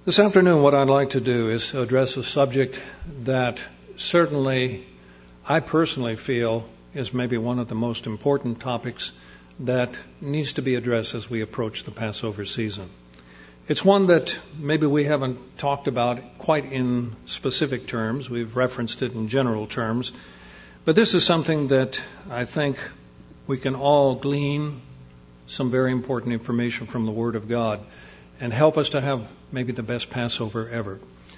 This afternoon, what I'd like to do is address a subject that certainly I personally feel is maybe one of the most important topics that needs to be addressed as we approach the Passover season. It's one that maybe we haven't talked about quite in specific terms. We've referenced it in general terms. But this is something that I think we can all glean some very important information from the Word of God and help us to have maybe the best Passover ever.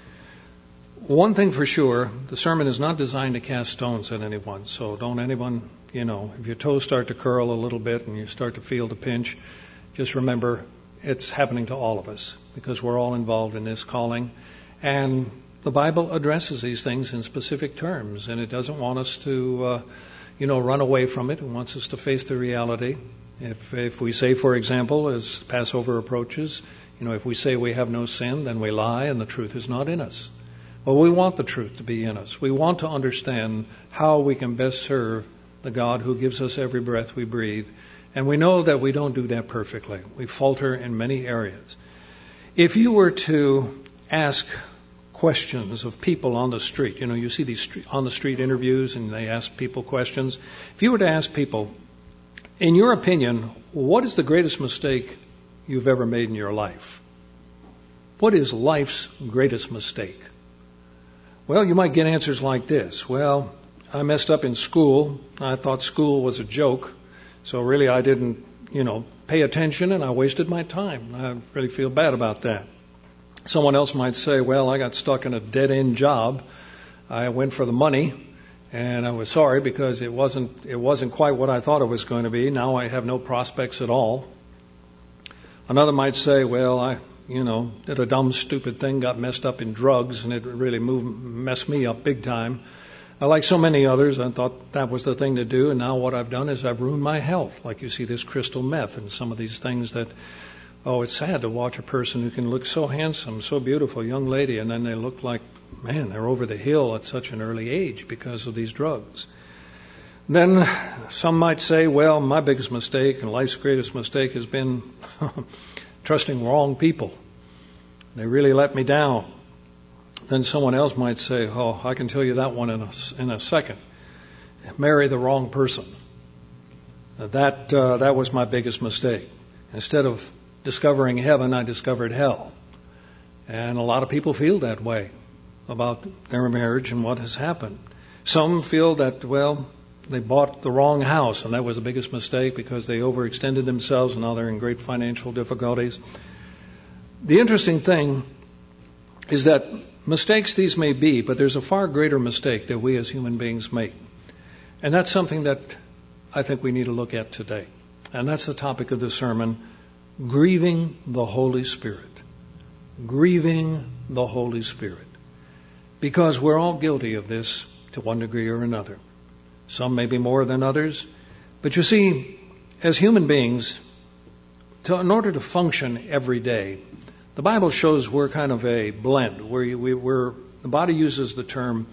One thing for sure, the sermon is not designed to cast stones at anyone. So don't anyone, if your toes start to curl a little bit and you start to feel the pinch, just remember it's happening to all of us because we're all involved in this calling. And the Bible addresses these things in specific terms, and it doesn't want us to, run away from it. It wants us to face the reality. If we say, for example, as Passover approaches, if we say we have no sin, then we lie and the truth is not in us. Well, we want the truth to be in us. We want to understand how we can best serve the God who gives us every breath we breathe. And we know that we don't do that perfectly. We falter in many areas. If you were to ask questions of people on the street, you see these on the street interviews and they ask people questions. If you were to ask people, in your opinion, what is the greatest mistake you've ever made in your life? What is life's greatest mistake? Well, you might get answers like this. Well, I messed up in school. I thought school was a joke. So really I didn't, pay attention and I wasted my time. I really feel bad about that. Someone else might say, well, I got stuck in a dead-end job. I went for the money and I was sorry because it wasn't quite what I thought it was going to be. Now I have no prospects at all. Another might say, well, I did a dumb, stupid thing, got messed up in drugs, and it really messed me up big time. Like so many others, I thought that was the thing to do, and now what I've done is I've ruined my health. Like you see this crystal meth and some of these things that, it's sad to watch a person who can look so handsome, so beautiful, young lady, and then they look like, man, they're over the hill at such an early age because of these drugs. Then some might say, well, my biggest mistake and life's greatest mistake has been trusting wrong people. They really let me down. Then someone else might say, I can tell you that one in a second. Marry the wrong person. That was my biggest mistake. Instead of discovering heaven, I discovered hell. And a lot of people feel that way about their marriage and what has happened. Some feel that, they bought the wrong house, and that was the biggest mistake because they overextended themselves, and now they're in great financial difficulties. The interesting thing is that mistakes these may be, but there's a far greater mistake that we as human beings make. And that's something that I think we need to look at today. And that's the topic of the sermon, grieving the Holy Spirit. Grieving the Holy Spirit. Because we're all guilty of this to one degree or another. Some maybe more than others. But you see, as human beings, in order to function every day, the Bible shows we're kind of a blend. The Bible uses the term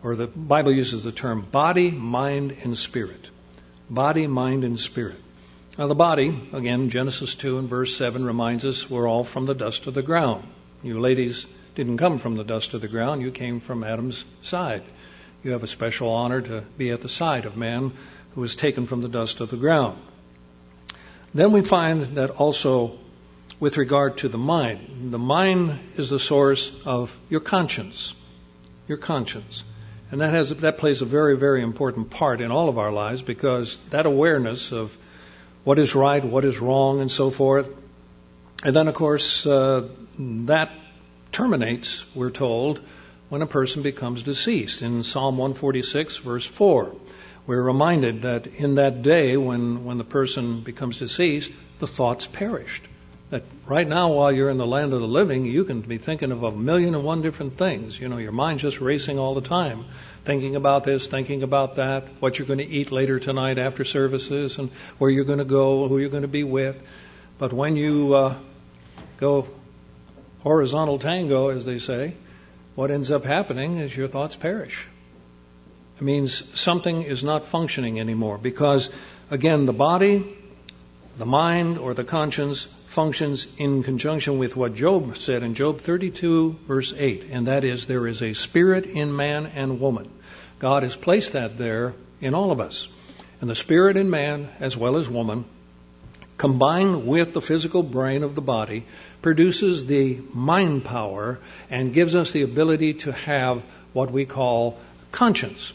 body, mind, and spirit. Body, mind, and spirit. Now the body, again, Genesis 2 and verse 7 reminds us we're all from the dust of the ground. You ladies didn't come from the dust of the ground. You came from Adam's side. You have a special honor to be at the side of man who was taken from the dust of the ground. Then we find that also with regard to the mind is the source of your conscience. Your conscience. And that plays a very, very important part in all of our lives because that awareness of what is right, what is wrong, and so forth. And then, of course, that terminates, we're told, when a person becomes deceased. In Psalm 146, verse 4, we're reminded that in that day when the person becomes deceased, the thoughts perished. That right now, while you're in the land of the living, you can be thinking of 1,000,001 different things. Your mind's just racing all the time, thinking about this, thinking about that, what you're going to eat later tonight after services, and where you're going to go, who you're going to be with. But when you go horizontal tango, as they say, what ends up happening is your thoughts perish. It means something is not functioning anymore because, again, the body The mind or the conscience functions in conjunction with what Job said in Job 32, verse 8, and that is, there is a spirit in man and woman. God has placed that there in all of us. And the spirit in man, as well as woman, combined with the physical brain of the body, produces the mind power and gives us the ability to have what we call conscience.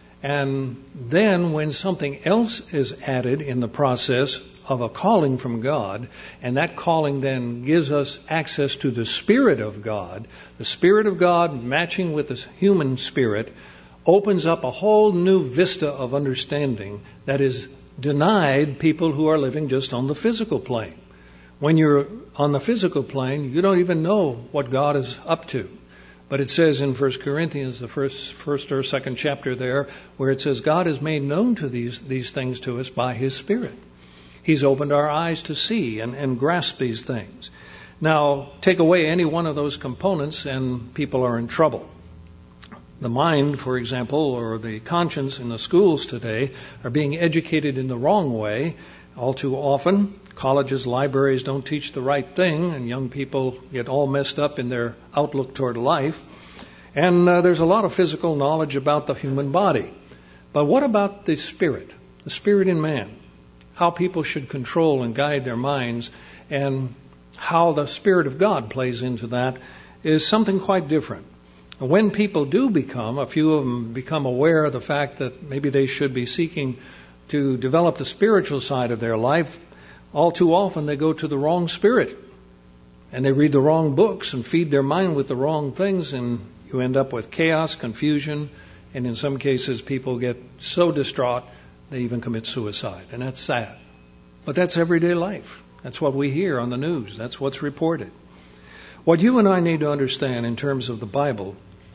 And then when something else is added in the process of a calling from God, and that calling then gives us access to the Spirit of God, the Spirit of God matching with the human spirit opens up a whole new vista of understanding that is denied people who are living just on the physical plane. When you're on the physical plane, you don't even know what God is up to. But it says in 1 Corinthians, the first or second chapter there, where it says God has made known to these things to us by His Spirit. He's opened our eyes to see and grasp these things. Now, take away any one of those components and people are in trouble. The mind, for example, or the conscience in the schools today are being educated in the wrong way. All too often, colleges, libraries don't teach the right thing, and young people get all messed up in their outlook toward life. And there's a lot of physical knowledge about the human body. But what about the spirit in man? How people should control and guide their minds, and how the Spirit of God plays into that is something quite different. When people do a few of them become aware of the fact that maybe they should be seeking to develop the spiritual side of their life, all too often they go to the wrong spirit. And they read the wrong books and feed their mind with the wrong things, and you end up with chaos, confusion, and in some cases people get so distraught they even commit suicide. And that's sad. But that's everyday life. That's what we hear on the news. That's what's reported. What you and I need to understand in terms of the Bible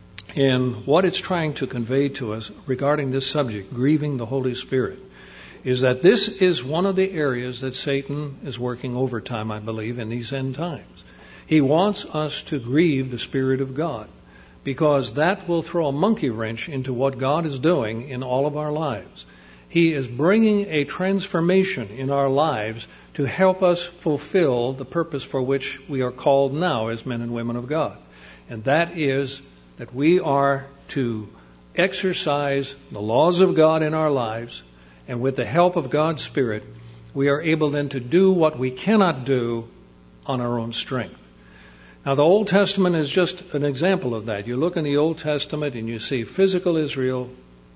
and what it's trying to convey to us regarding this subject, grieving the Holy Spirit, is that this is one of the areas that Satan is working overtime, I believe, in these end times. He wants us to grieve the Spirit of God, because that will throw a monkey wrench into what God is doing in all of our lives. He is bringing a transformation in our lives to help us fulfill the purpose for which we are called now as men and women of God. And that is that we are to exercise the laws of God in our lives, and with the help of God's Spirit, we are able then to do what we cannot do on our own strength. Now, the Old Testament is just an example of that. You look in the Old Testament and you see physical Israel,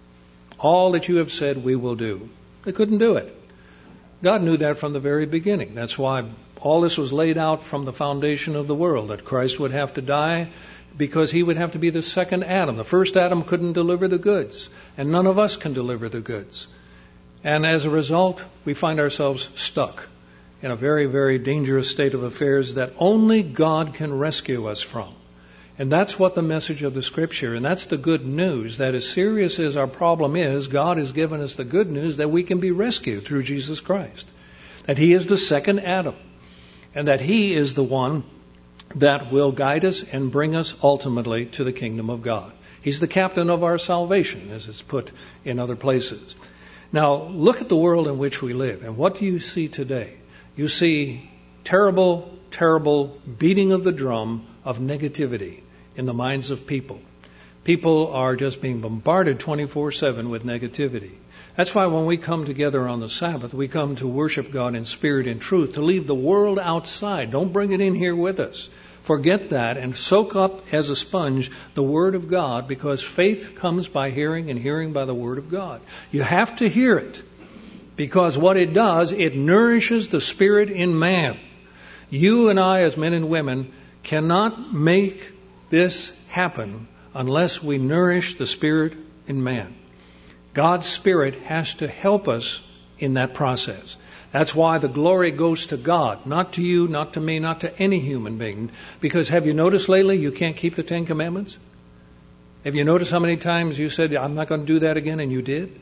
all that you have said we will do. They couldn't do it. God knew that from the very beginning. That's why all this was laid out from the foundation of the world, that Christ would have to die because He would have to be the second Adam. The first Adam couldn't deliver the goods, and none of us can deliver the goods. And as a result, we find ourselves stuck in a very, very dangerous state of affairs that only God can rescue us from. And that's what the message of the Scripture, and that's the good news, that as serious as our problem is, God has given us the good news that we can be rescued through Jesus Christ. That He is the second Adam, and that He is the one that will guide us and bring us ultimately to the kingdom of God. He's the captain of our salvation, as it's put in other places. Now, look at the world in which we live, and what do you see today? You see terrible, terrible beating of the drum of negativity in the minds of people. People are just being bombarded 24/7 with negativity. That's why when we come together on the Sabbath, we come to worship God in spirit and truth, to leave the world outside. Don't bring it in here with us. Forget that and soak up as a sponge the Word of God, because faith comes by hearing and hearing by the Word of God. You have to hear it, because what it does, it nourishes the spirit in man. You and I as men and women cannot make this happen unless we nourish the Spirit in man. God's Spirit has to help us in that process. That's why the glory goes to God, not to you, not to me, not to any human being. Because have you noticed lately you can't keep the Ten Commandments? Have you noticed how many times you said, I'm not going to do that again, and you did?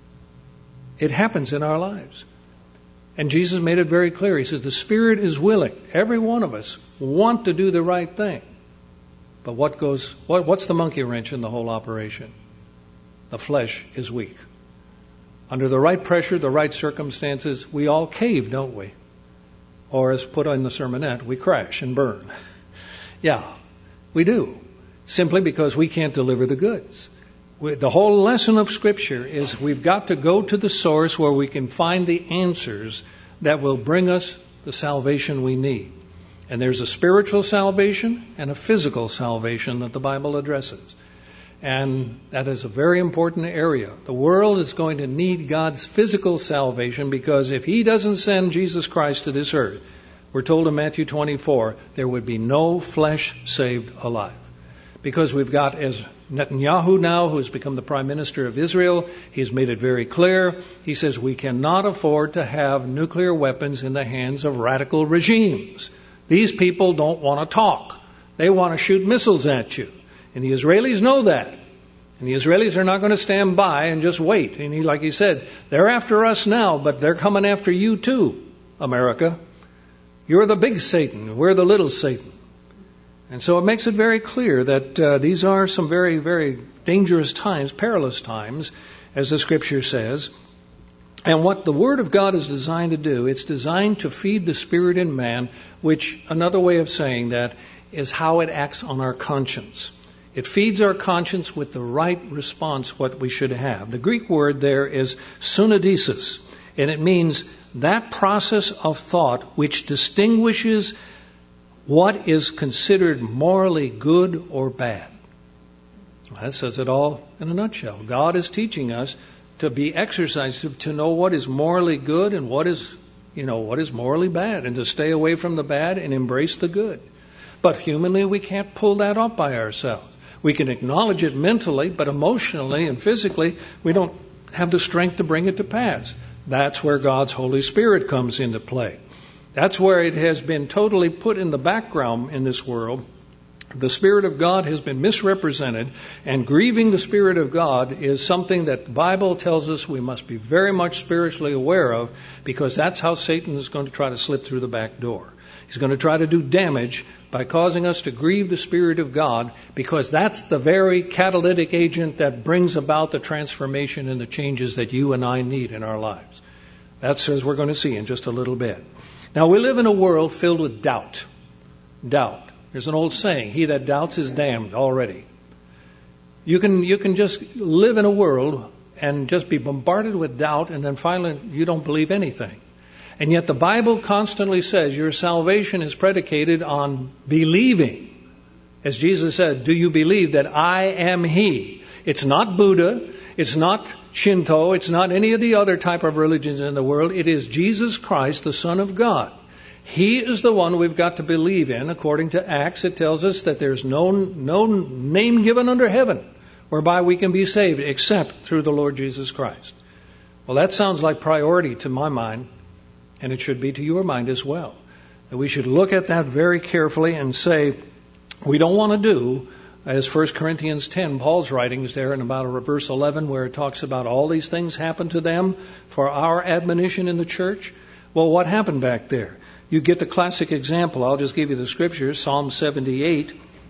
It happens in our lives. And Jesus made it very clear. He says, the Spirit is willing. Every one of us want to do the right thing. But what's the monkey wrench in the whole operation? The flesh is weak. Under the right pressure, the right circumstances, we all cave, don't we? Or as put on the sermonette, we crash and burn. Yeah, we do. Simply because we can't deliver the goods. The whole lesson of Scripture is we've got to go to the source where we can find the answers that will bring us the salvation we need. And there's a spiritual salvation and a physical salvation that the Bible addresses. And that is a very important area. The world is going to need God's physical salvation because if He doesn't send Jesus Christ to this earth, we're told in Matthew 24, there would be no flesh saved alive. Because we've got, as Netanyahu now, who has become the Prime Minister of Israel, he's made it very clear. He says we cannot afford to have nuclear weapons in the hands of radical regimes. These people don't want to talk. They want to shoot missiles at you. And the Israelis know that. And the Israelis are not going to stand by and just wait. And like he said, they're after us now, but they're coming after you too, America. You're the big Satan. We're the little Satan. And so it makes it very clear that these are some very, very dangerous times, perilous times, as the Scripture says. And what the Word of God is designed to do, it's designed to feed the Spirit in man, which another way of saying that is how it acts on our conscience. It feeds our conscience with the right response, what we should have. The Greek word there is synodisis, and it means that process of thought which distinguishes what is considered morally good or bad. That says it all in a nutshell. God is teaching us to be exercised, to know what is morally good and what is morally bad, and to stay away from the bad and embrace the good. But humanly, we can't pull that off by ourselves. We can acknowledge it mentally, but emotionally and physically, we don't have the strength to bring it to pass. That's where God's Holy Spirit comes into play. That's where it has been totally put in the background in this world. The Spirit of God has been misrepresented, and grieving the Spirit of God is something that the Bible tells us we must be very much spiritually aware of, because that's how Satan is going to try to slip through the back door. He's going to try to do damage by causing us to grieve the Spirit of God, because that's the very catalytic agent that brings about the transformation and the changes that you and I need in our lives. That's as we're going to see in just a little bit. Now, we live in a world filled with doubt. Doubt. There's an old saying, he that doubts is damned already. You can just live in a world and just be bombarded with doubt, and then finally you don't believe anything. And yet the Bible constantly says your salvation is predicated on believing. As Jesus said, do you believe that I am He? It's not Buddha. It's not Shinto. It's not any of the other type of religions in the world. It is Jesus Christ, the Son of God. He is the one we've got to believe in. According to Acts, it tells us that there's no name given under heaven whereby we can be saved except through the Lord Jesus Christ. Well, that sounds like priority to my mind, and it should be to your mind as well. That we should look at that very carefully and say, we don't want to do, as 1 Corinthians 10, Paul's writings there in about verse 11, where it talks about all these things happen to them for our admonition in the church. Well, what happened back there? You get the classic example. I'll just give you the scriptures. Psalm 78,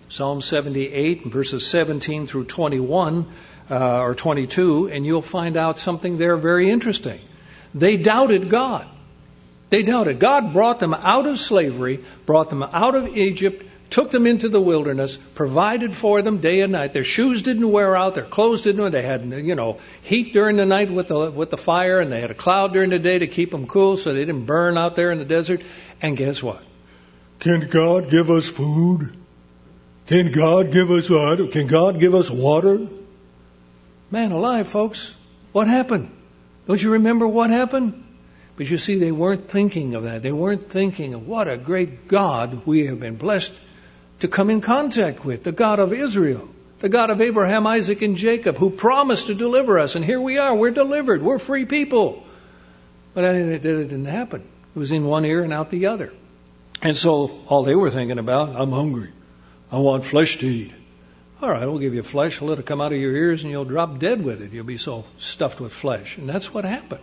verses 17 through 21 or 22, and you'll find out something there very interesting. They doubted God. They doubted. God brought them out of slavery, brought them out of Egypt, took them into the wilderness, provided for them day and night. Their shoes didn't wear out, their clothes didn't wear. They had, heat during the night with the fire, and they had a cloud during the day to keep them cool so they didn't burn out there in the desert. And guess what? Can God give us food? Can God give us water? Can God give us water? Man alive, folks. What happened? Don't you remember what happened? But you see, they weren't thinking of that. They weren't thinking of what a great God we have been blessed to come in contact with, the God of Israel, the God of Abraham, Isaac, and Jacob, who promised to deliver us. And here we are. We're delivered. We're free people. But it didn't happen. It was in one ear and out the other. And so all they were thinking about, I'm hungry. I want flesh to eat. All right, we'll give you flesh. Let it come out of your ears and you'll drop dead with it. You'll be so stuffed with flesh. And that's what happened.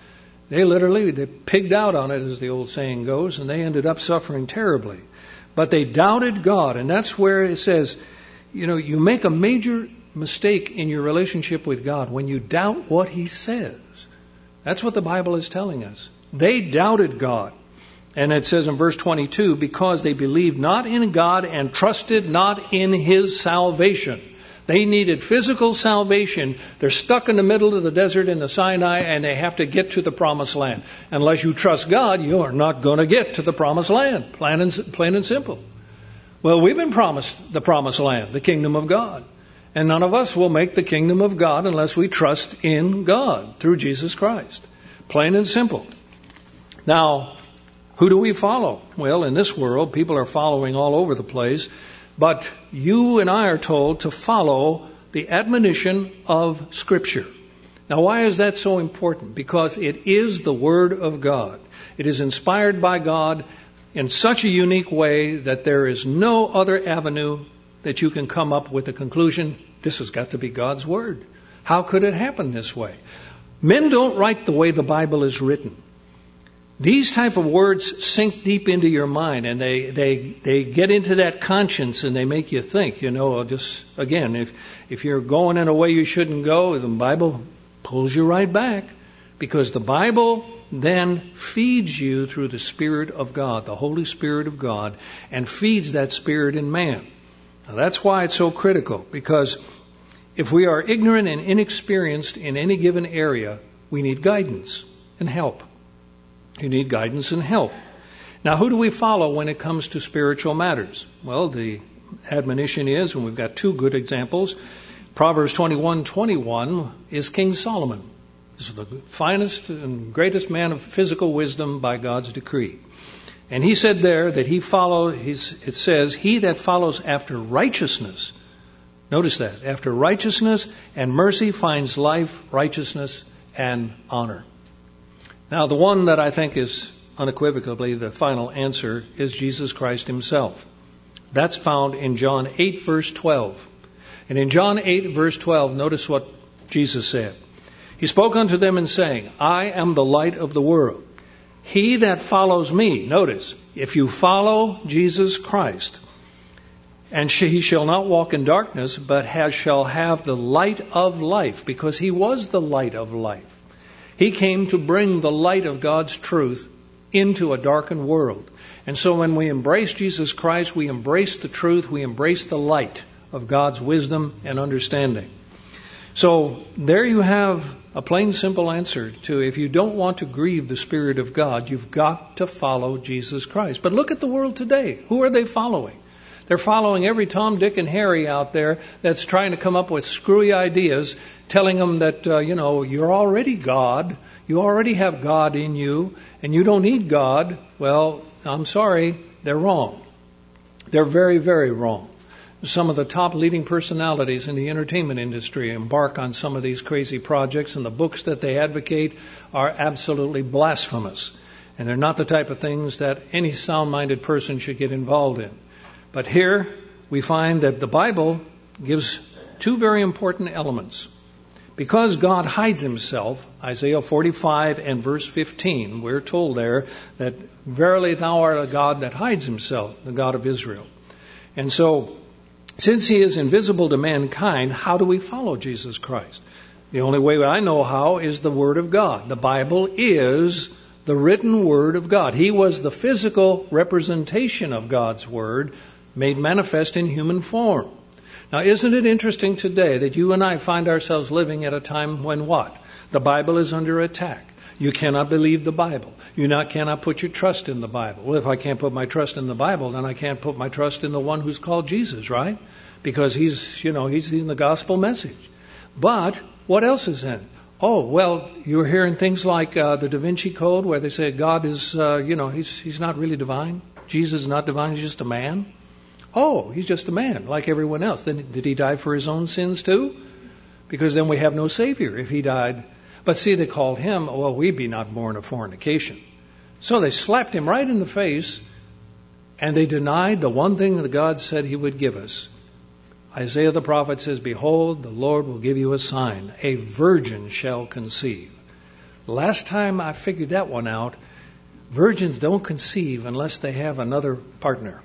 They pigged out on it, as the old saying goes, and they ended up suffering terribly. But they doubted God, and that's where it says, you make a major mistake in your relationship with God when you doubt what He says. That's what the Bible is telling us. They doubted God. And it says in verse 22, because they believed not in God and trusted not in His salvation. They needed physical salvation. They're stuck in the middle of the desert in the Sinai, and they have to get to the promised land. Unless you trust God, you are not going to get to the promised land. Plain and simple. Well, we've been promised the promised land, the kingdom of God. And none of us will make the kingdom of God unless we trust in God through Jesus Christ. Plain and simple. Now, who do we follow? Well, in this world, people are following all over the place. But you and I are told to follow the admonition of Scripture. Now, why is that so important? Because it is the Word of God. It is inspired by God in such a unique way that there is no other avenue that you can come up with a conclusion, this has got to be God's Word. How could it happen this way? Men don't write the way the Bible is written. These type of words sink deep into your mind, and they get into that conscience, and they make you think, just again, if you're going in a way you shouldn't go, the Bible pulls you right back, because the Bible then feeds you through the Spirit of God, the Holy Spirit of God, and feeds that Spirit in man. Now, that's why it's so critical, because if we are ignorant and inexperienced in any given area, we need guidance and help. You need guidance and help. Now, who do we follow when it comes to spiritual matters? Well, the admonition is, and we've got two good examples, Proverbs 21:21 is King Solomon. He's the finest and greatest man of physical wisdom by God's decree. And he said there that it says, he that follows after righteousness, notice that, after righteousness and mercy finds life, righteousness, and honor. Now, the one that I think is unequivocally the final answer is Jesus Christ Himself. That's found in John 8, verse 12. And in John 8, verse 12, notice what Jesus said. He spoke unto them and saying, I am the light of the world. He that follows me, notice, if you follow Jesus Christ, and he shall not walk in darkness, but shall have the light of life, because He was the light of life. He came to bring the light of God's truth into a darkened world. And so when we embrace Jesus Christ, we embrace the truth, we embrace the light of God's wisdom and understanding. So there you have a plain, simple answer to, if you don't want to grieve the Spirit of God, you've got to follow Jesus Christ. But look at the world today. Who are they following? They're following every Tom, Dick, and Harry out there that's trying to come up with screwy ideas, telling them that, you're already God. You already have God in you, and you don't need God. Well, I'm sorry, they're wrong. They're very, very wrong. Some of the top leading personalities in the entertainment industry embark on some of these crazy projects, and the books that they advocate are absolutely blasphemous. And they're not the type of things that any sound-minded person should get involved in. But here we find that the Bible gives two very important elements. Because God hides Himself, Isaiah 45 and verse 15, we're told there that verily Thou art a God that hides Himself, the God of Israel. And so, since He is invisible to mankind, how do we follow Jesus Christ? The only way I know how is the Word of God. The Bible is the written Word of God. He was the physical representation of God's Word, made manifest in human form. Now, isn't it interesting today that you and I find ourselves living at a time when what? The Bible is under attack. You cannot believe the Bible. You cannot put your trust in the Bible. Well, if I can't put my trust in the Bible, then I can't put my trust in the one who's called Jesus, right? Because he's in the gospel message. But what else is in it? Oh, well, you're hearing things like the Da Vinci Code, where they say God is, He's not really divine. Jesus is not divine. He's just a man. Oh, He's just a man, like everyone else. Then did He die for His own sins too? Because then we have no Savior if He died. But see, they called Him, well, we be not born of fornication. So they slapped Him right in the face, and they denied the one thing that God said He would give us. Isaiah the prophet says, behold, the Lord will give you a sign. A virgin shall conceive. Last time I figured that one out, virgins don't conceive unless they have another partner.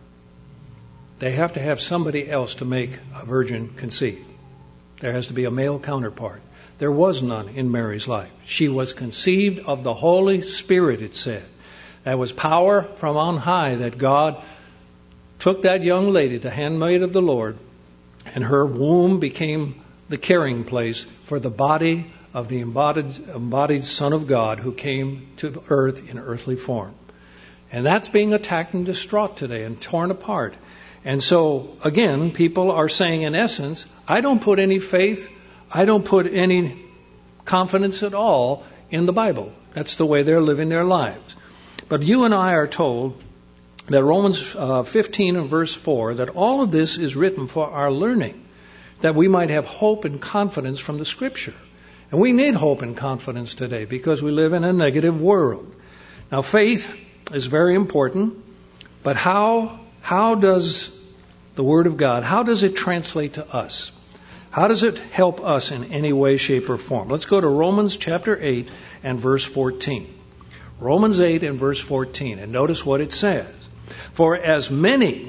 They have to have somebody else to make a virgin conceive. There has to be a male counterpart. There was none in Mary's life. She was conceived of the Holy Spirit, it said. That was power from on high, that God took that young lady, the handmaid of the Lord, and her womb became the carrying place for the body of the embodied Son of God who came to earth in earthly form. And that's being attacked and distraught today and torn apart. And so, again, people are saying, in essence, I don't put any faith, I don't put any confidence at all in the Bible. That's the way they're living their lives. But you and I are told that Romans 15 and verse 4, that all of this is written for our learning, that we might have hope and confidence from the Scripture. And we need hope and confidence today because we live in a negative world. Now, faith is very important, but how does the Word of God, how does it translate to us? How does it help us in any way, shape, or form? Let's go to Romans chapter 8 and verse 14. Romans 8 and verse 14, and notice what it says. For as many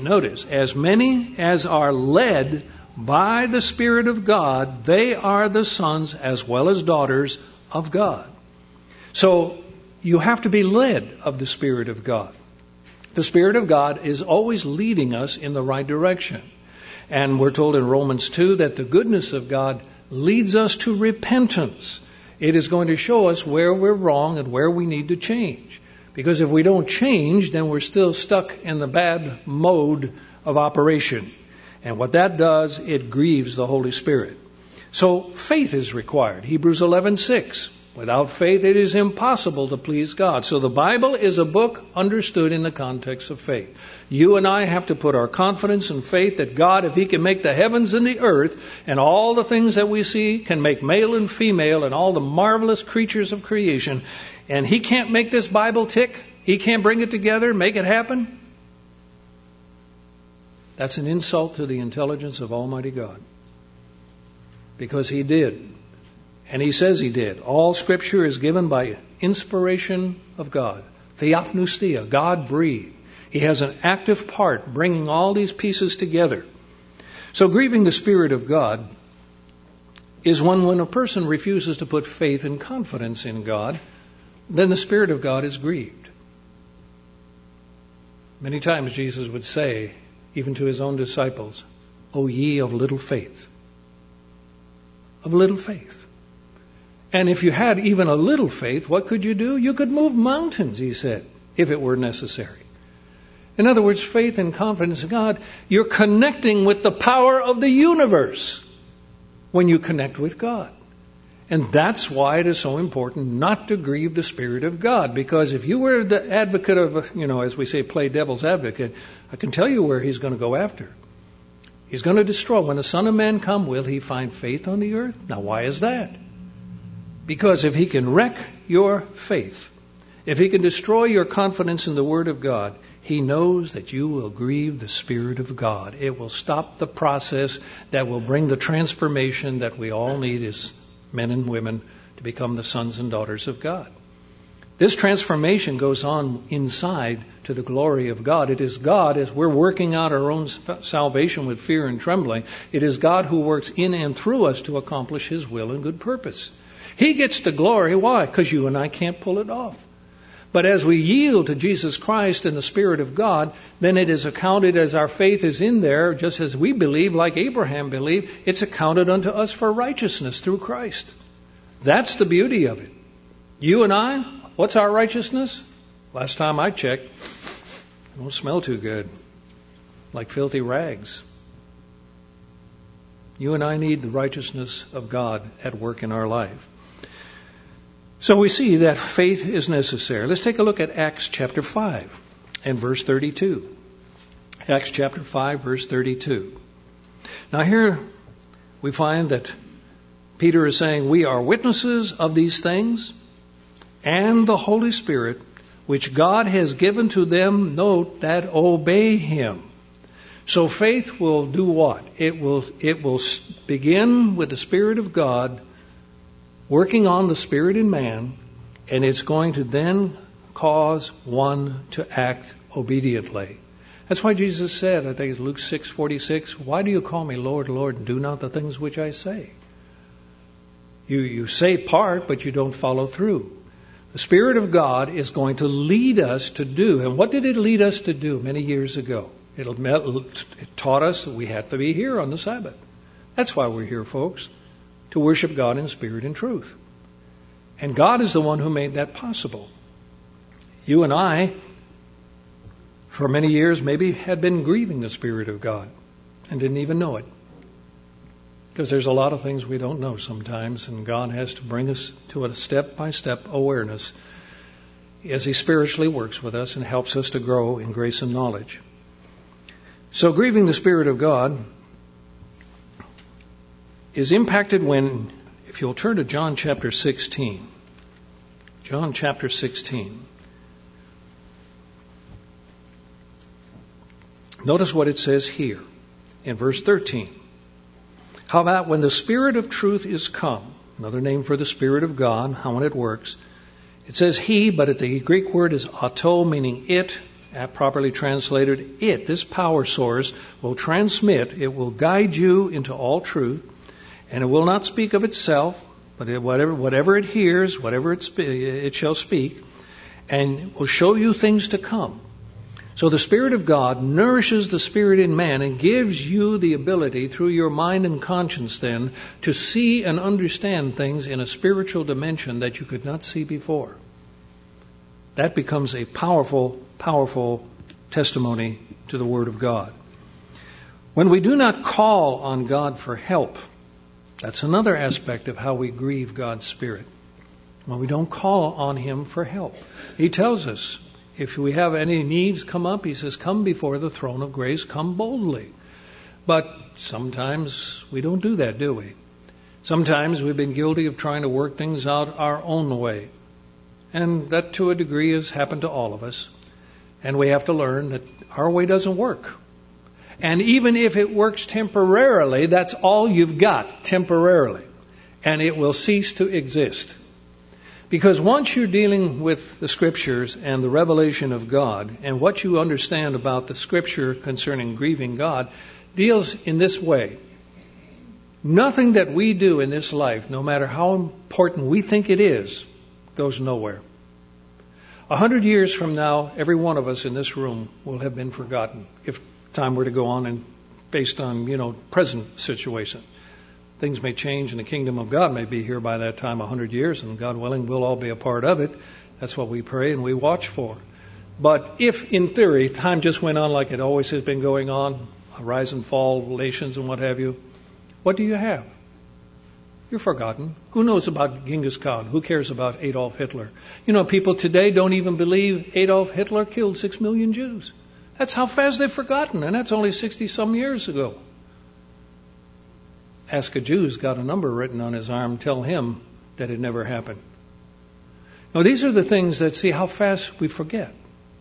as are led by the Spirit of God, they are the sons as well as daughters of God. So you have to be led of the Spirit of God. The Spirit of God is always leading us in the right direction. And we're told in Romans 2 that the goodness of God leads us to repentance. It is going to show us where we're wrong and where we need to change. Because if we don't change, then we're still stuck in the bad mode of operation. And what that does, it grieves the Holy Spirit. So faith is required. Hebrews 11:6. Without faith, it is impossible to please God. So the Bible is a book understood in the context of faith. You and I have to put our confidence and faith that God, if He can make the heavens and the earth and all the things that we see, can make male and female and all the marvelous creatures of creation, and He can't make this Bible tick, He can't bring it together, make it happen, that's an insult to the intelligence of Almighty God. Because He did. And He says He did. All Scripture is given by inspiration of God. Theopneustia, God breathed. He has an active part bringing all these pieces together. So grieving the Spirit of God is when a person refuses to put faith and confidence in God, then the Spirit of God is grieved. Many times Jesus would say, even to His own disciples, O ye of little faith. Of little faith. And if you had even a little faith, what could you do? You could move mountains, He said, if it were necessary. In other words, faith and confidence in God, you're connecting with the power of the universe when you connect with God. And that's why it is so important not to grieve the Spirit of God. Because if you were the advocate of, as we say, play devil's advocate, I can tell you where He's going to go after. He's going to destroy. When the Son of Man come, will He find faith on the earth? Now, why is that? Because if He can wreck your faith, if He can destroy your confidence in the Word of God, He knows that you will grieve the Spirit of God. It will stop the process that will bring the transformation that we all need as men and women to become the sons and daughters of God. This transformation goes on inside to the glory of God. It is God, as we're working out our own salvation with fear and trembling, it is God who works in and through us to accomplish His will and good purpose. He gets the glory. Why? Because you and I can't pull it off. But as we yield to Jesus Christ and the Spirit of God, then it is accounted as our faith is in there, just as we believe, like Abraham believed, it's accounted unto us for righteousness through Christ. That's the beauty of it. You and I, what's our righteousness? Last time I checked, it don't smell too good. Like filthy rags. You and I need the righteousness of God at work in our life. So we see that faith is necessary. Let's take a look at Acts chapter 5 and verse 32. Acts chapter 5, verse 32. Now here we find that Peter is saying, we are witnesses of these things, and the Holy Spirit, which God has given to them, note, that obey Him. So faith will do what? It will begin with the Spirit of God working on the Spirit in man, and it's going to then cause one to act obediently. That's why Jesus said, I think it's Luke 6:46, why do you call me Lord, Lord, and do not the things which I say? You say part, but you don't follow through. The Spirit of God is going to lead us to do. And what did it lead us to do many years ago? It taught us that we had to be here on the Sabbath. That's why we're here, folks, to worship God in spirit and truth. And God is the one who made that possible. You and I, for many years, maybe had been grieving the Spirit of God and didn't even know it. Because there's a lot of things we don't know sometimes, and God has to bring us to a step-by-step awareness as He spiritually works with us and helps us to grow in grace and knowledge. So grieving the Spirit of God is impacted when, if you'll turn to John chapter 16. John chapter 16. Notice what it says here in verse 13. How about when the Spirit of truth is come? Another name for the Spirit of God, how when it works. It says He, but the Greek word is auto, meaning it, properly translated, it, this power source, will transmit, it will guide you into all truth, and it will not speak of itself, but whatever it hears, whatever it shall speak, and will show you things to come. So the Spirit of God nourishes the spirit in man and gives you the ability through your mind and conscience then to see and understand things in a spiritual dimension that you could not see before. That becomes a powerful, powerful testimony to the Word of God. When we do not call on God for help, that's another aspect of how we grieve God's Spirit. When we don't call on Him for help. He tells us, if we have any needs come up, He says, come before the throne of grace, come boldly. But sometimes we don't do that, do we? Sometimes we've been guilty of trying to work things out our own way. And that to a degree has happened to all of us. And we have to learn that our way doesn't work. And even if it works temporarily, that's all you've got, temporarily. And it will cease to exist. Because once you're dealing with the Scriptures and the revelation of God, and what you understand about the Scripture concerning grieving God, deals in this way. Nothing that we do in this life, no matter how important we think it is, goes nowhere. 100 years from now, every one of us in this room will have been forgotten, if time were to go on and based on, present situation. Things may change and the kingdom of God may be here by that time, 100 years, and God willing, we'll all be a part of it. That's what we pray and we watch for. But if, in theory, time just went on like it always has been going on, a rise and fall, relations and what have you, what do you have? You're forgotten. Who knows about Genghis Khan? Who cares about Adolf Hitler? People today don't even believe Adolf Hitler killed 6 million Jews. That's how fast they've forgotten, and that's only 60-some years ago. Ask a Jew who's got a number written on his arm, tell him that it never happened. Now, these are the things that see how fast we forget.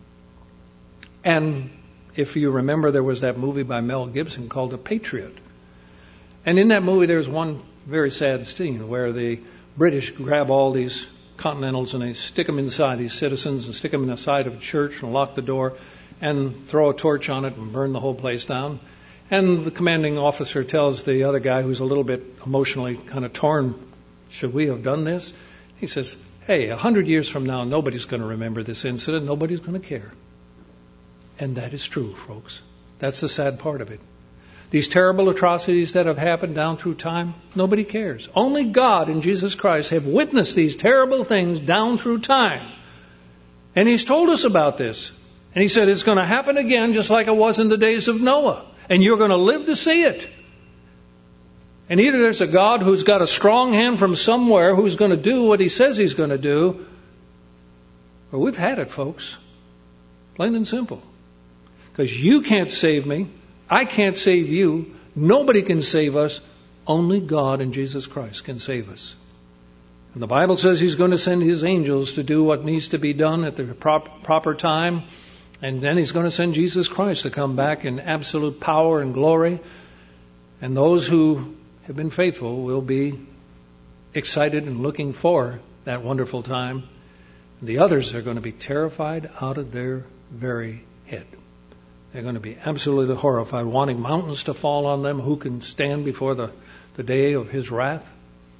And if you remember, there was that movie by Mel Gibson called The Patriot. And in that movie, there's one very sad scene where the British grab all these Continentals and they stick them inside, these citizens, and stick them in the side of a church and lock the door and throw a torch on it and burn the whole place down. And the commanding officer tells the other guy who's a little bit emotionally kind of torn, should we have done this? He says, hey, 100 years from now, nobody's going to remember this incident. Nobody's going to care. And that is true, folks. That's the sad part of it. These terrible atrocities that have happened down through time, nobody cares. Only God and Jesus Christ have witnessed these terrible things down through time. And He's told us about this. And He said it's going to happen again just like it was in the days of Noah. And you're going to live to see it. And either there's a God who's got a strong hand from somewhere who's going to do what He says He's going to do, or we've had it, folks. Plain and simple. Because you can't save me. I can't save you. Nobody can save us. Only God and Jesus Christ can save us. And the Bible says He's going to send His angels to do what needs to be done at the proper time. And then He's going to send Jesus Christ to come back in absolute power and glory. And those who have been faithful will be excited and looking for that wonderful time. The others are going to be terrified out of their very head. They're going to be absolutely horrified, wanting mountains to fall on them. Who can stand before the day of His wrath?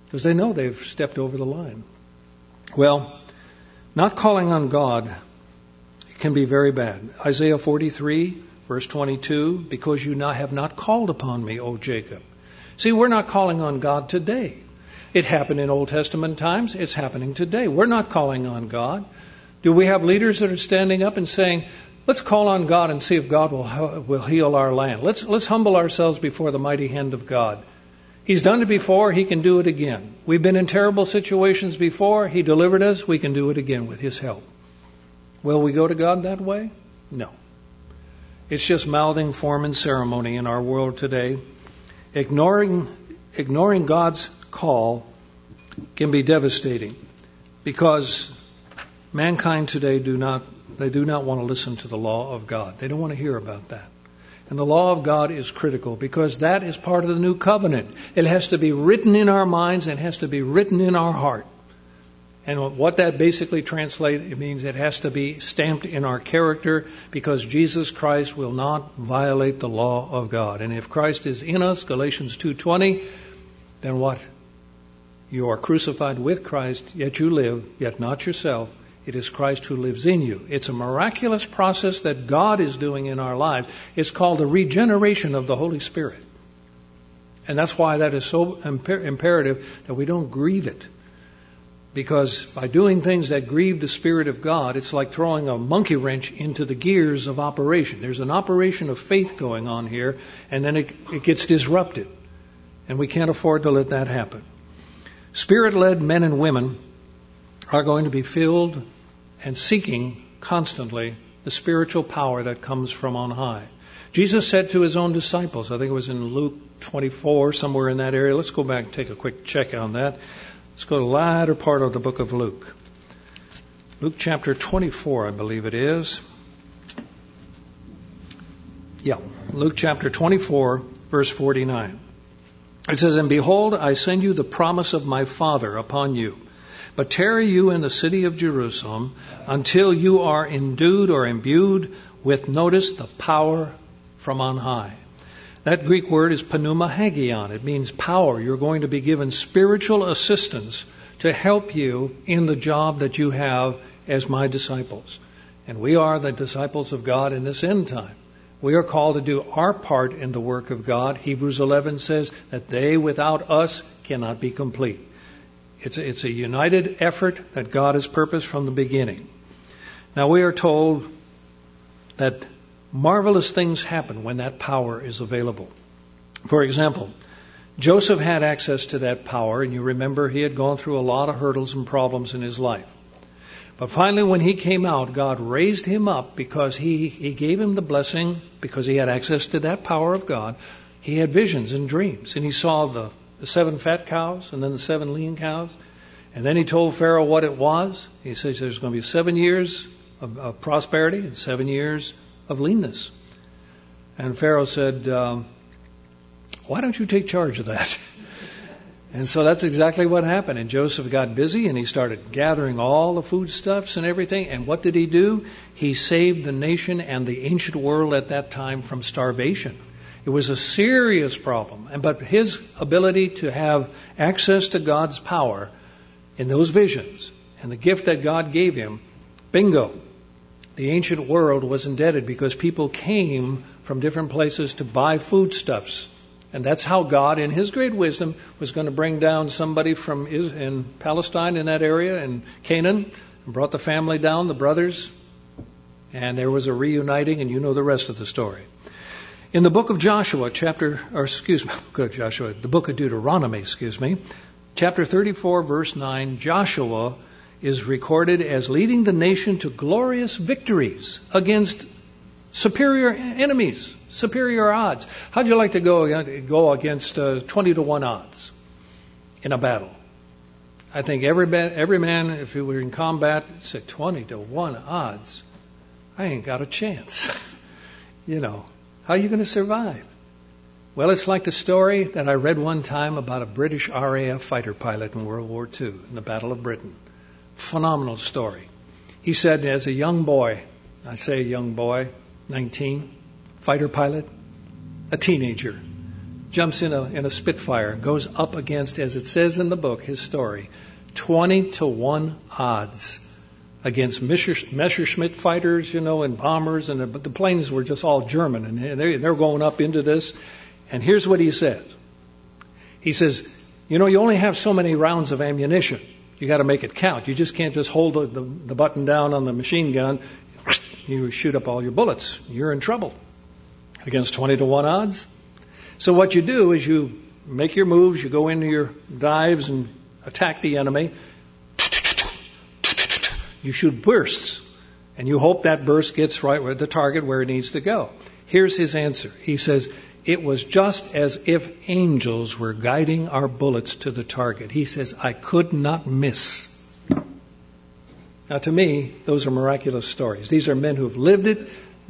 because they know they've stepped over the line. Well, not calling on God can be very bad. Isaiah 43, verse 22, because you have not called upon me, O Jacob. See, we're not calling on God today. It happened in Old Testament times. It's happening today. We're not calling on God. Do we have leaders that are standing up and saying, let's call on God and see if God will heal our land. Let's humble ourselves before the mighty hand of God. He's done it before. He can do it again. We've been in terrible situations before. He delivered us. We can do it again with His help. Will we go to God that way? No. It's just mouthing form and ceremony in our world today. Ignoring God's call can be devastating, because mankind today do not want to listen to the law of God. They don't want to hear about that. And the law of God is critical, because that is part of the new covenant. It has to be written in our minds and has to be written in our heart. And what that basically translates, it means it has to be stamped in our character, because Jesus Christ will not violate the law of God. And if Christ is in us, Galatians 2:20, then what? You are crucified with Christ, yet you live, yet not yourself. It is Christ who lives in you. It's a miraculous process that God is doing in our lives. It's called the regeneration of the Holy Spirit. And that's why that is so imperative that we don't grieve it. Because by doing things that grieve the Spirit of God, it's like throwing a monkey wrench into the gears of operation. There's an operation of faith going on here, and then it gets disrupted. And we can't afford to let that happen. Spirit-led men and women are going to be filled and seeking constantly the spiritual power that comes from on high. Jesus said to His own disciples, I think it was in Luke 24, somewhere in that area. Let's go back and take a quick check on that. Let's go to the latter part of the book of Luke. Luke chapter 24, I believe it is. Yeah, Luke chapter 24, verse 49. It says, and behold, I send you the promise of my Father upon you. But tarry you in the city of Jerusalem until you are endued or imbued with, notice, the power from on high. That Greek word is pneuma hagion. It means power. You're going to be given spiritual assistance to help you in the job that you have as my disciples. And we are the disciples of God in this end time. We are called to do our part in the work of God. Hebrews 11 says that they without us cannot be complete. It's a united effort that God has purposed from the beginning. Now we are told that marvelous things happen when that power is available. For example, Joseph had access to that power, and you remember he had gone through a lot of hurdles and problems in his life. But finally, when he came out, God raised him up because he gave him the blessing, because he had access to that power of God. He had visions and dreams, and he saw the 7 fat cows and then the 7 lean cows. And then he told Pharaoh what it was. He says there's going to be 7 years of prosperity and 7 years of leanness. And Pharaoh said, why don't you take charge of that? And so that's exactly what happened. And Joseph got busy and he started gathering all the foodstuffs and everything. And what did he do? He saved the nation and the ancient world at that time from starvation. It was a serious problem. But his ability to have access to God's power in those visions and the gift that God gave him, bingo, the ancient world was indebted because people came from different places to buy foodstuffs. And that's how God, in His great wisdom, was going to bring down somebody from in Palestine, in that area, in Canaan, and brought the family down, the brothers. And there was a reuniting, and you know the rest of the story. In the book of Joshua, the book of Deuteronomy, chapter 34, verse 9, Joshua is recorded as leading the nation to glorious victories against superior enemies, superior odds. How'd you like to go against 20 to 1 odds in a battle? I think every man, if he were in combat, said 20 to 1 odds. I ain't got a chance. How are you going to survive? Well, it's like the story that I read one time about a British RAF fighter pilot in World War II, in the Battle of Britain. Phenomenal story. He said, as a young boy, I say young boy, 19, fighter pilot, a teenager, jumps in a Spitfire, goes up against, as it says in the book, his story, 20-1 odds against Messerschmitt fighters, and bombers, and the planes were just all German, and they're going up into this. And here's what he says. He says, you only have so many rounds of ammunition. You got to make it count. You just can't just hold the button down on the machine gun. You shoot up all your bullets. You're in trouble against 20-1 odds. So what you do is you make your moves, you go into your dives and attack the enemy. You shoot bursts, and you hope that burst gets right where the target where it needs to go. Here's his answer. He says, it was just as if angels were guiding our bullets to the target. He says, I could not miss. Now, to me, those are miraculous stories. These are men who have lived it.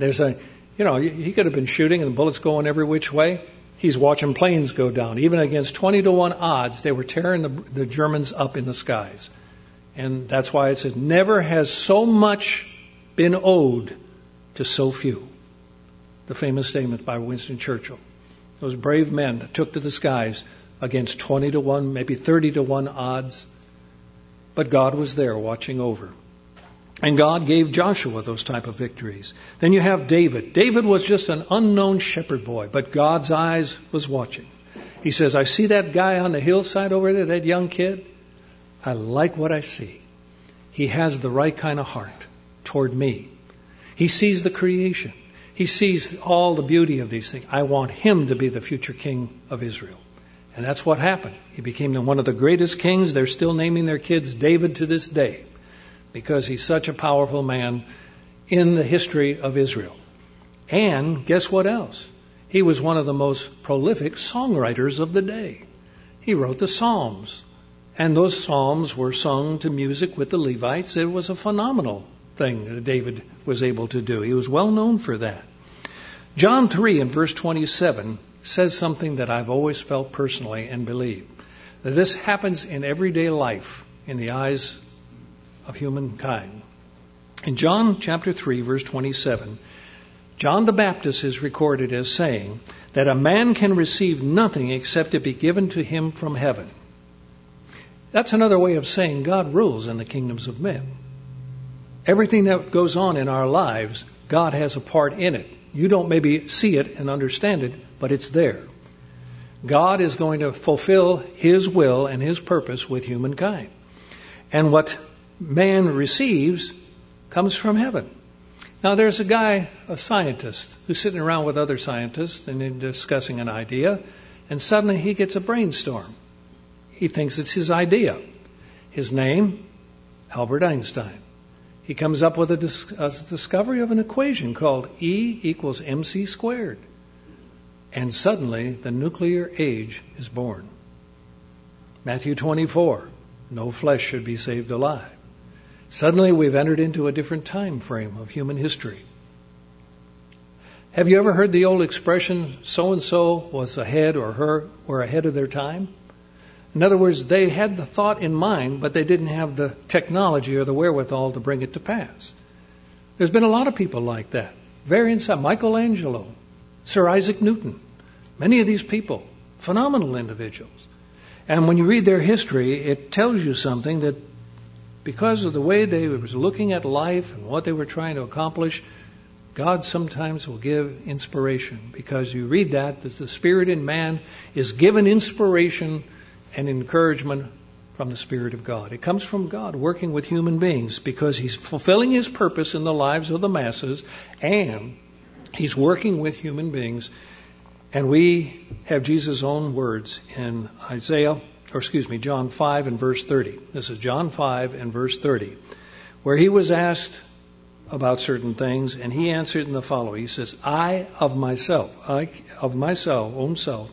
He could have been shooting and the bullets going every which way. He's watching planes go down. Even against 20-1 odds, they were tearing the Germans up in the skies. And that's why it says, never has so much been owed to so few. The famous statement by Winston Churchill. Those brave men that took to the skies against 20-1, maybe 30-1 odds. But God was there watching over. And God gave Joshua those type of victories. Then you have David. David was just an unknown shepherd boy, but God's eyes was watching. He says, I see that guy on the hillside over there, that young kid. I like what I see. He has the right kind of heart toward me. He sees the creation. He sees all the beauty of these things. I want him to be the future king of Israel. And that's what happened. He became one of the greatest kings. They're still naming their kids David to this day, because he's such a powerful man in the history of Israel. And guess what else? He was one of the most prolific songwriters of the day. He wrote the Psalms. And those Psalms were sung to music with the Levites. It was a phenomenal thing that David was able to do. He was well known for that. John 3 in verse 27 says something that I've always felt personally and believe. That this happens in everyday life in the eyes of humankind. In John chapter 3 verse 27, John the Baptist is recorded as saying that a man can receive nothing except it be given to him from heaven. That's another way of saying God rules in the kingdoms of men. Everything that goes on in our lives, God has a part in it. You don't maybe see it and understand it, but it's there. God is going to fulfill his will and his purpose with humankind. And what man receives comes from heaven. Now there's a guy, a scientist, who's sitting around with other scientists and they're discussing an idea, and suddenly he gets a brainstorm. He thinks it's his idea. His name, Albert Einstein. He comes up with a discovery of an equation called E equals mc squared. And suddenly the nuclear age is born. Matthew 24, no flesh should be saved alive. Suddenly we've entered into a different time frame of human history. Have you ever heard the old expression, so-and-so was ahead or her were ahead of their time? In other words, they had the thought in mind, but they didn't have the technology or the wherewithal to bring it to pass. There's been a lot of people like that. Very inside. Michelangelo, Sir Isaac Newton, many of these people, phenomenal individuals. And when you read their history, it tells you something that because of the way they were looking at life and what they were trying to accomplish, God sometimes will give inspiration. Because you read that the Spirit in man is given inspiration and encouragement from the Spirit of God. It comes from God working with human beings because he's fulfilling his purpose in the lives of the masses, and he's working with human beings. And we have Jesus' own words in John 5 and verse 30. This is John 5 and verse 30, where he was asked about certain things, and he answered in the following. He says, I of myself, own self,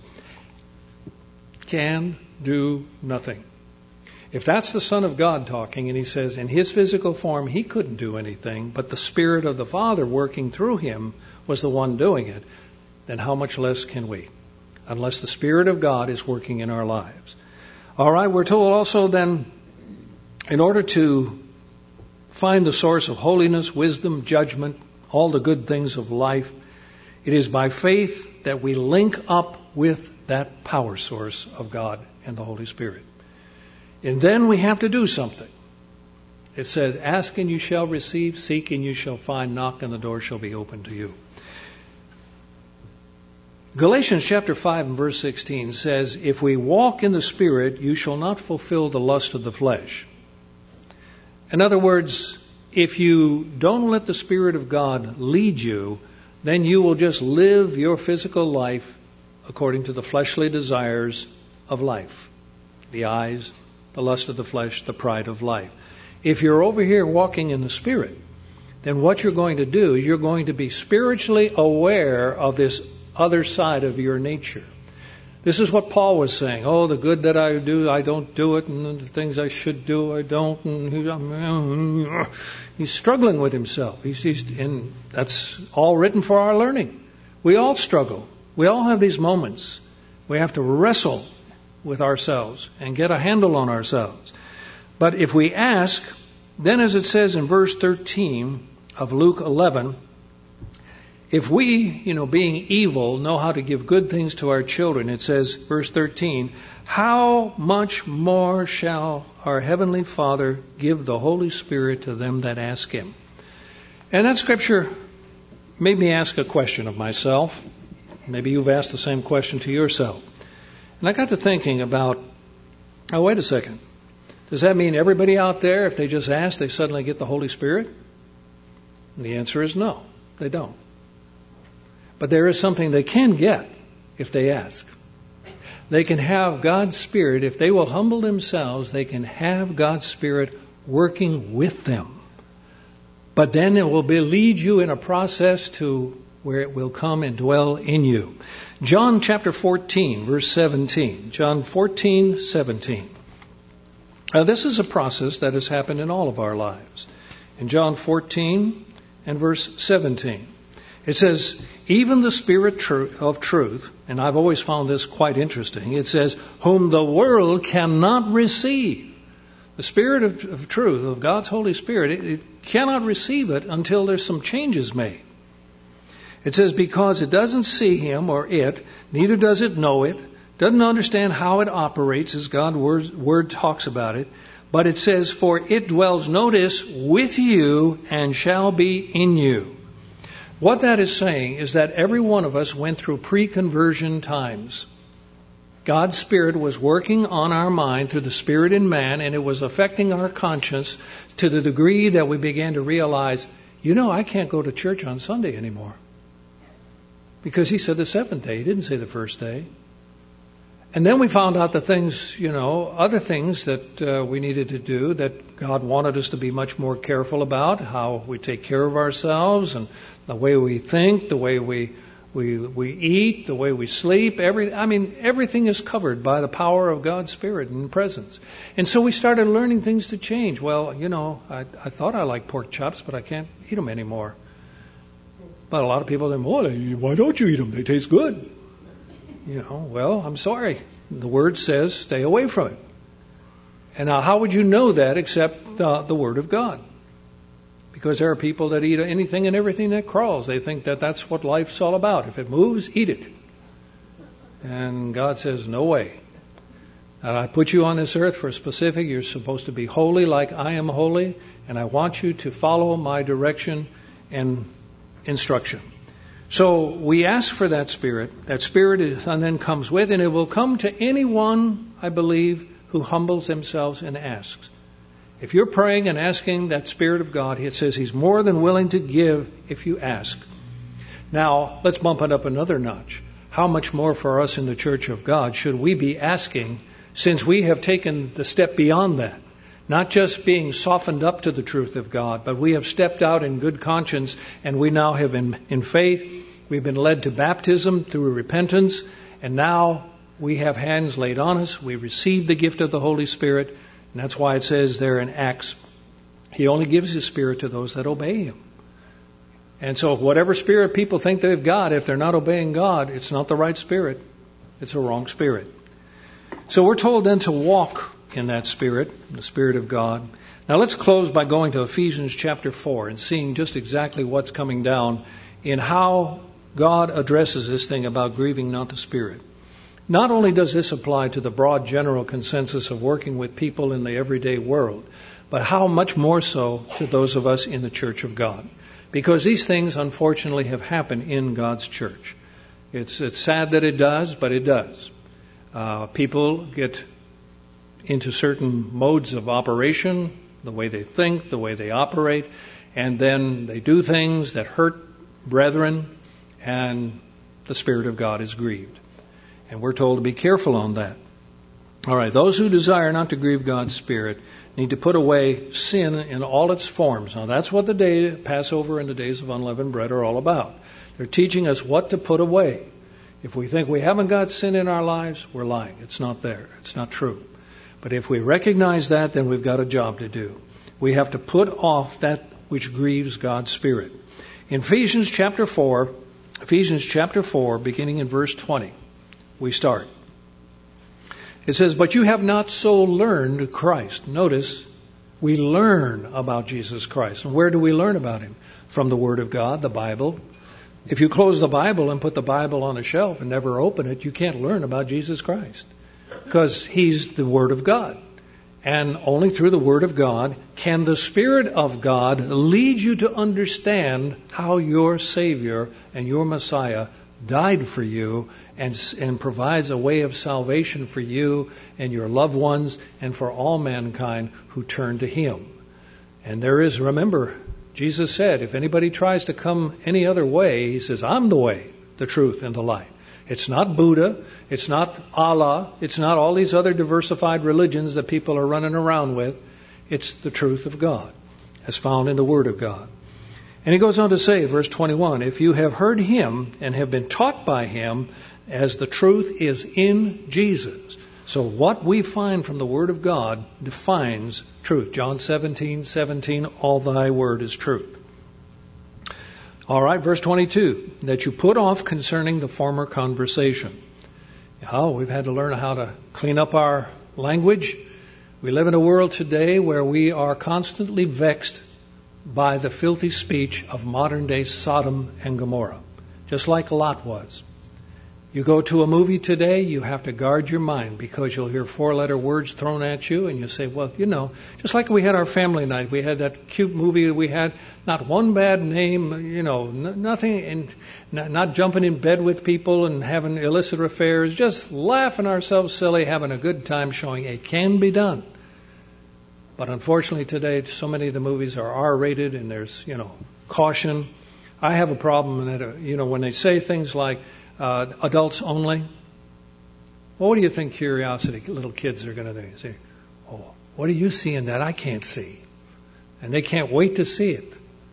can do nothing. If that's the Son of God talking, and he says in his physical form he couldn't do anything, but the Spirit of the Father working through him was the one doing it, then how much less can we? Unless the Spirit of God is working in our lives. All right, we're told also then, in order to find the source of holiness, wisdom, judgment, all the good things of life, it is by faith that we link up with that power source of God and the Holy Spirit. And then we have to do something. It says, ask and you shall receive, seek and you shall find, knock and the door shall be opened to you. Galatians chapter 5 and verse 16 says, if we walk in the Spirit, you shall not fulfill the lust of the flesh. In other words, if you don't let the Spirit of God lead you, then you will just live your physical life according to the fleshly desires of life. The eyes, the lust of the flesh, the pride of life. If you're over here walking in the Spirit, then what you're going to do is you're going to be spiritually aware of this other side of your nature. This is what Paul was saying. Oh, the good that I do, I don't do it, and the things I should do, I don't. And he's struggling with himself. And that's all written for our learning. We all struggle. We all have these moments. We have to wrestle with ourselves and get a handle on ourselves. But if we ask, then as it says in verse 13 of Luke 11, if we, being evil, know how to give good things to our children, it says, verse 13, how much more shall our Heavenly Father give the Holy Spirit to them that ask Him? And that scripture made me ask a question of myself. Maybe you've asked the same question to yourself. And I got to thinking about, oh, wait a second. Does that mean everybody out there, if they just ask, they suddenly get the Holy Spirit? And the answer is no, they don't. But there is something they can get if they ask. They can have God's Spirit. If they will humble themselves, they can have God's Spirit working with them. But then it will lead you in a process to where it will come and dwell in you. John chapter 14, verse 17. John 14, 17. This is a process that has happened in all of our lives. In John 14 and verse 17. It says, even the Spirit of truth, and I've always found this quite interesting, it says, whom the world cannot receive. The Spirit of truth, of God's Holy Spirit, it cannot receive it until there's some changes made. It says, because it doesn't see Him or it, neither does it know it, doesn't understand how it operates as God's Word talks about it, but it says, for it dwells, notice, with you and shall be in you. What that is saying is that every one of us went through pre-conversion times. God's Spirit was working on our mind through the Spirit in man, and it was affecting our conscience to the degree that we began to realize, I can't go to church on Sunday anymore. Because He said the seventh day. He didn't say the first day. And then we found out the things, other things that we needed to do that God wanted us to be much more careful about, how we take care of ourselves and the way we think, the way we eat, the way we sleep. Everything is covered by the power of God's Spirit and presence. And so we started learning things to change. Well, I thought I liked pork chops, but I can't eat them anymore. But a lot of people say, well, why don't you eat them? They taste good. Well, I'm sorry. The Word says stay away from it. And now how would you know that except the Word of God? Because there are people that eat anything and everything that crawls. They think that that's what life's all about. If it moves, eat it. And God says, no way. And I put you on this earth for a specific. You're supposed to be holy like I am holy. And I want you to follow my direction and instruction. So we ask for that Spirit. That Spirit and then comes with, and it will come to anyone, I believe, who humbles themselves and asks. If you're praying and asking that Spirit of God, it says He's more than willing to give if you ask. Now, let's bump it up another notch. How much more for us in the Church of God should we be asking, since we have taken the step beyond that? Not just being softened up to the truth of God, but we have stepped out in good conscience, and we now have been in faith. We've been led to baptism through repentance, and now we have hands laid on us. We receive the gift of the Holy Spirit, and that's why it says there in Acts, He only gives His Spirit to those that obey Him. And so whatever spirit people think they've got, if they're not obeying God, it's not the right spirit. It's a wrong spirit. So we're told then to walk in that Spirit, the Spirit of God. Now let's close by going to Ephesians chapter 4 and seeing just exactly what's coming down in how God addresses this thing about grieving not the Spirit. Not only does this apply to the broad general consensus of working with people in the everyday world, but how much more so to those of us in the Church of God. Because these things, unfortunately, have happened in God's church. It's sad that it does, but it does. People get into certain modes of operation, the way they think, the way they operate, and then they do things that hurt brethren, and the Spirit of God is grieved. And we're told to be careful on that. All right, those who desire not to grieve God's Spirit need to put away sin in all its forms. Now, that's what the day Passover and the days of unleavened bread are all about. They're teaching us what to put away. If we think we haven't got sin in our lives, we're lying. It's not there. It's not true. But if we recognize that, then we've got a job to do. We have to put off that which grieves God's Spirit. In Ephesians chapter 4, beginning in verse 20, we start. It says, "But you have not so learned Christ." Notice, we learn about Jesus Christ. And where do we learn about Him? From the Word of God, the Bible. If you close the Bible and put the Bible on a shelf and never open it, you can't learn about Jesus Christ. Because He's the Word of God. And only through the Word of God can the Spirit of God lead you to understand how your Savior and your Messiah died for you and provides a way of salvation for you and your loved ones and for all mankind who turn to Him. And there is, remember, Jesus said, if anybody tries to come any other way, He says, I'm the way, the truth, and the light. It's not Buddha, it's not Allah, it's not all these other diversified religions that people are running around with. It's the truth of God, as found in the Word of God. And He goes on to say, verse 21, "If you have heard Him and have been taught by Him, as the truth is in Jesus." So what we find from the Word of God defines truth. John 17:17, "All thy word is truth." All right, verse 22, "That you put off concerning the former conversation." Oh, we've had to learn how to clean up our language. We live in a world today where we are constantly vexed by the filthy speech of modern-day Sodom and Gomorrah, just like Lot was. You go to a movie today, you have to guard your mind because you'll hear four-letter words thrown at you, and you say, well, you know, just like we had our family night, we had that cute movie that we had, not one bad name, you know, nothing, and not jumping in bed with people and having illicit affairs, just laughing ourselves silly, having a good time, showing it can be done. But unfortunately today, so many of the movies are R-rated, and there's, you know, caution. I have a problem that, you know, when they say things like, adults only. Well, what do you think curiosity little kids are going to do? Say, oh, what do you see in that I can't see? And they can't wait to see it.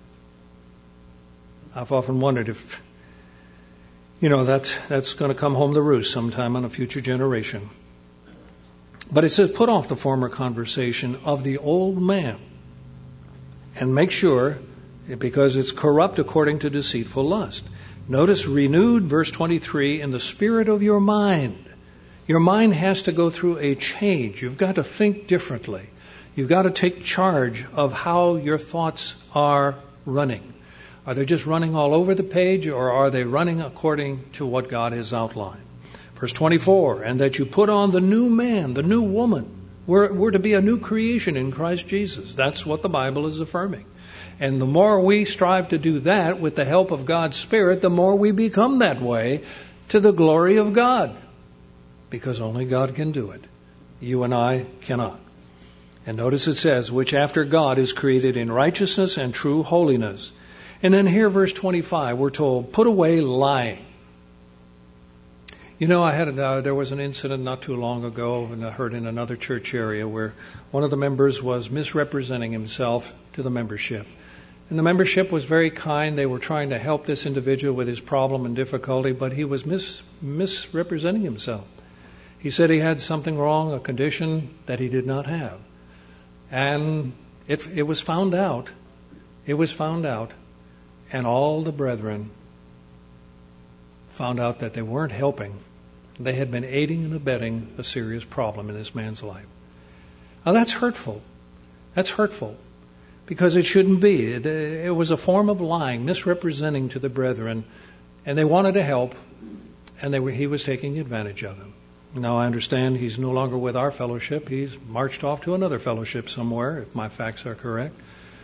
I've often wondered if, you know, that's going to come home to roost sometime on a future generation. But it says, put off the former conversation of the old man and make sure, because it's corrupt according to deceitful lust. Notice renewed, verse 23, in the spirit of your mind. Your mind has to go through a change. You've got to think differently. You've got to take charge of how your thoughts are running. Are they just running all over the page, or are they running according to what God has outlined? Verse 24, and that you put on the new man, the new woman. We're to be a new creation in Christ Jesus. That's what the Bible is affirming. And the more we strive to do that with the help of God's Spirit, the more we become that way to the glory of God. Because only God can do it. You and I cannot. And notice it says, which after God is created in righteousness and true holiness. And then here, verse 25, we're told, put away lying. You know, there was an incident not too long ago, and I heard in another church area, where one of the members was misrepresenting himself to the membership. And the membership was very kind. They were trying to help this individual with his problem and difficulty, but he was misrepresenting himself. He said he had something wrong, a condition that he did not have. And it was found out. It was found out. And all the brethren found out that they weren't helping. They had been aiding and abetting a serious problem in this man's life. Now that's hurtful. That's hurtful. Because it shouldn't be. It was a form of lying, misrepresenting to the brethren, and they wanted to help, and he was taking advantage of them. Now, I understand he's no longer with our fellowship. He's marched off to another fellowship somewhere, if my facts are correct.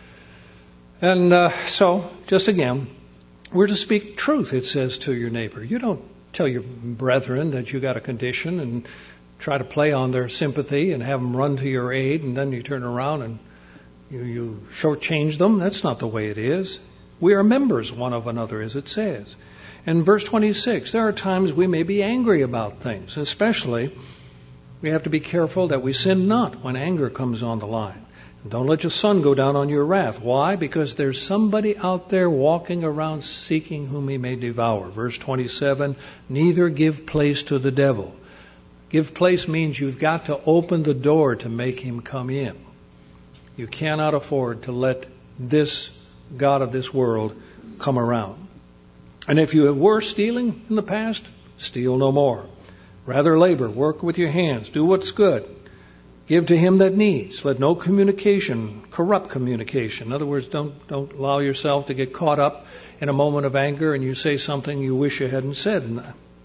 And so, just again, we're to speak truth, it says, to your neighbor. You don't tell your brethren that you got a condition and try to play on their sympathy and have them run to your aid, and then you turn around and you shortchange them. That's not the way it is. We are members one of another, as it says. And verse 26, there are times we may be angry about things. Especially, we have to be careful that we sin not when anger comes on the line. And don't let your sun go down on your wrath. Why? Because there's somebody out there walking around seeking whom he may devour. Verse 27, neither give place to the devil. Give place means you've got to open the door to make him come in. You cannot afford to let this God of this world come around. And if you were stealing in the past, steal no more. Rather labor, work with your hands, do what's good. Give to him that needs. Let no communication corrupt communication. In other words, don't allow yourself to get caught up in a moment of anger and you say something you wish you hadn't said.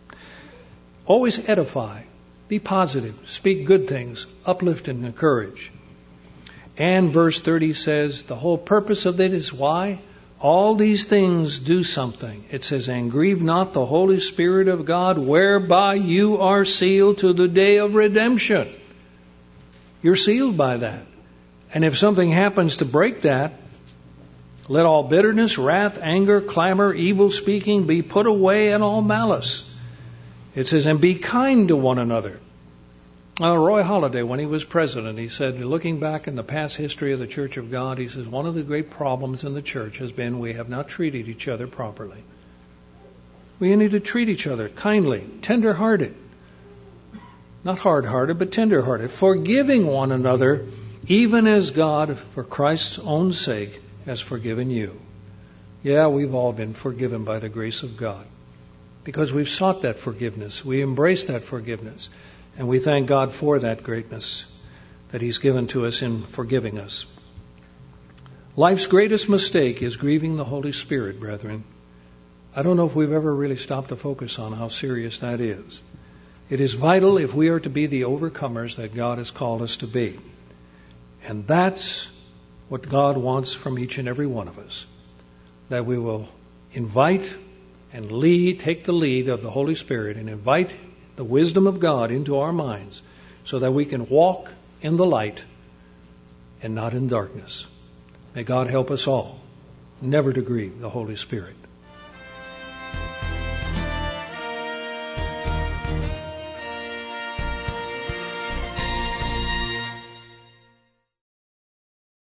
Always edify. Be positive. Speak good things. Uplift and encourage. And verse 30 says, the whole purpose of it is why? All these things do something. It says, and grieve not the Holy Spirit of God, whereby you are sealed to the day of redemption. You're sealed by that. And if something happens to break that, let all bitterness, wrath, anger, clamor, evil speaking be put away, and all malice. It says, and be kind to one another. Roy Halladay, when he was president, he said, looking back in the past history of the Church of God, he says, one of the great problems in the church has been we have not treated each other properly. We need to treat each other kindly, tender-hearted. Not hard-hearted, but tender-hearted. Forgiving one another, even as God, for Christ's own sake, has forgiven you. Yeah, we've all been forgiven by the grace of God. Because we've sought that forgiveness. We embrace that forgiveness. And we thank God for that greatness that He's given to us in forgiving us. Life's greatest mistake is grieving the Holy Spirit, brethren. I don't know if we've ever really stopped to focus on how serious that is. It is vital if we are to be the overcomers that God has called us to be. And that's what God wants from each and every one of us. That we will invite and take the lead of the Holy Spirit and invite the wisdom of God into our minds so that we can walk in the light and not in darkness. May God help us all never to grieve the Holy Spirit.